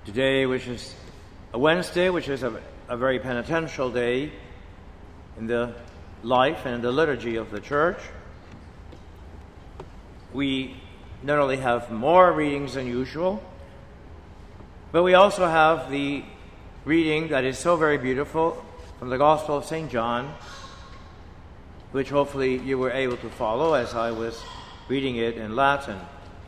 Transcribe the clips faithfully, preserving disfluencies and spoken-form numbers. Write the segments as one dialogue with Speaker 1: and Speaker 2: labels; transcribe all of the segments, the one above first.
Speaker 1: Today, which is a Wednesday, which is a, a very penitential day in the life and the liturgy of the Church, we not only have more readings than usual, but we also have the reading that is so very beautiful from the Gospel of Saint John, which hopefully you were able to follow as I was reading it in Latin.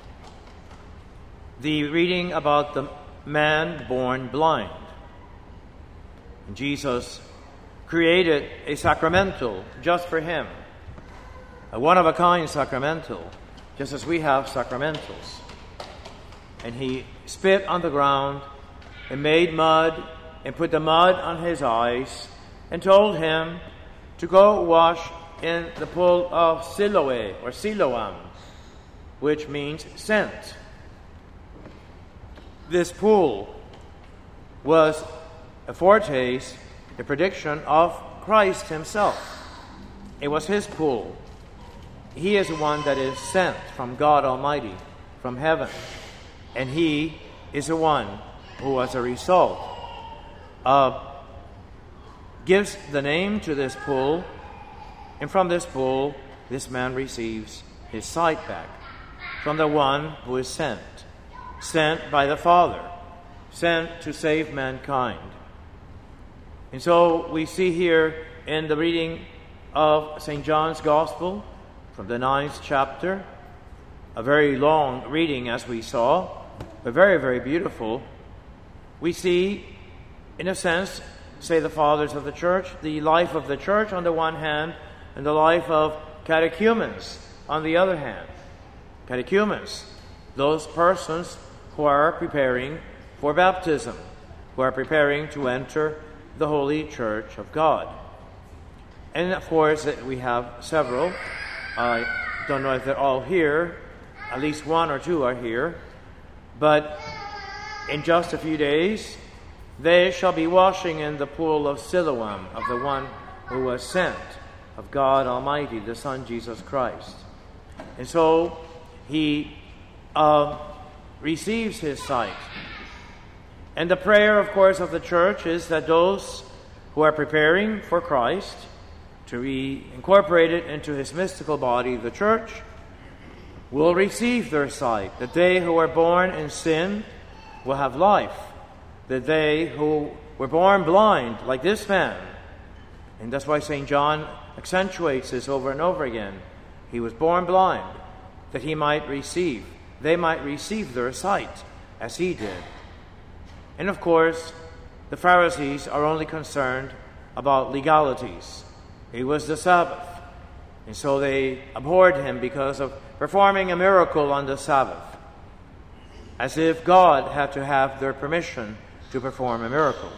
Speaker 1: The reading about the man born blind. And Jesus created a sacramental just for him, a one-of-a-kind sacramental, just as we have sacramentals. And he spit on the ground and made mud and put the mud on his eyes and told him to go wash in the pool of Siloe or Siloam, which means sent. This pool was a foretaste, a prediction of Christ himself. It was his pool. He is the one that is sent from God Almighty, from heaven. And he is the one who, as a result, uh, gives the name to this pool. And from this pool, this man receives his sight back from the one who is sent. Sent by the Father, sent to save mankind. And so we see here in the reading of Saint John's Gospel from the ninth chapter, a very long reading as we saw, but very, very beautiful. We see, in a sense, say the Fathers of the Church, the life of the Church on the one hand, and the life of catechumens on the other hand. Catechumens, those persons who are preparing for baptism, who are preparing to enter the Holy Church of God. And of course, we have several. I don't know if they're all here. At least one or two are here. But in just a few days, they shall be washing in the pool of Siloam, of the one who was sent, of God Almighty, the Son Jesus Christ. And so he uh, receives his sight. And the prayer, of course, of the Church is that those who are preparing for Christ to be incorporated into his mystical body, the Church, will receive their sight. That they who are born in sin will have life. That they who were born blind, like this man, and that's why Saint John accentuates this over and over again. He was born blind, that he might receive. They might receive their sight, as he did. And of course, the Pharisees are only concerned about legalities. It was the Sabbath, and so they abhorred him because of performing a miracle on the Sabbath, as if God had to have their permission to perform a miracle.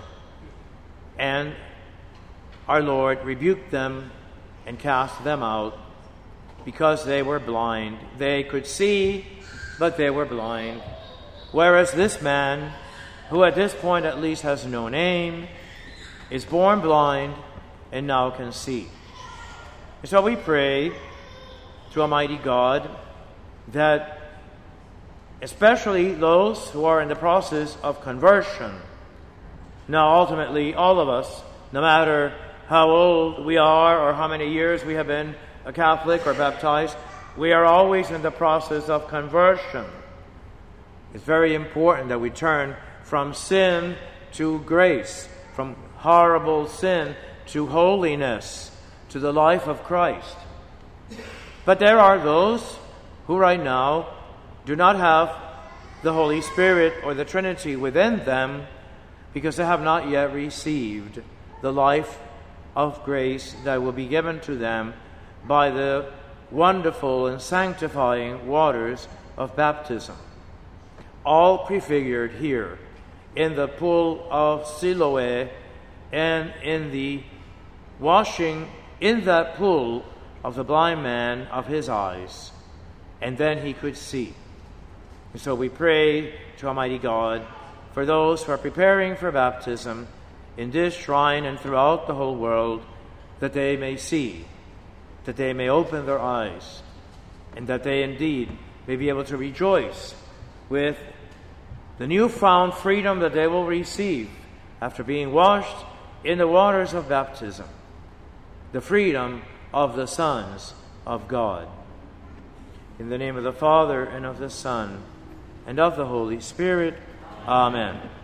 Speaker 1: And our Lord rebuked them and cast them out because they were blind. They could see, but they were blind. Whereas this man, who at this point at least has no name, is born blind and now can see. And so we pray to Almighty God that especially those who are in the process of conversion, now ultimately all of us, no matter how old we are or how many years we have been a Catholic or baptized, we are always in the process of conversion. It's very important that we turn from sin to grace, from horrible sin to holiness, to the life of Christ. But there are those who right now do not have the Holy Spirit or the Trinity within them because they have not yet received the life of grace that will be given to them by the wonderful and sanctifying waters of baptism. All prefigured here in the pool of Siloe and in the washing in that pool of the blind man of his eyes. And then he could see. And so we pray to Almighty God for those who are preparing for baptism in this shrine and throughout the whole world, that they may see, that they may open their eyes, and that they indeed may be able to rejoice with the newfound freedom that they will receive after being washed in the waters of baptism, the freedom of the sons of God. In the name of the Father, and of the Son, and of the Holy Spirit. Amen.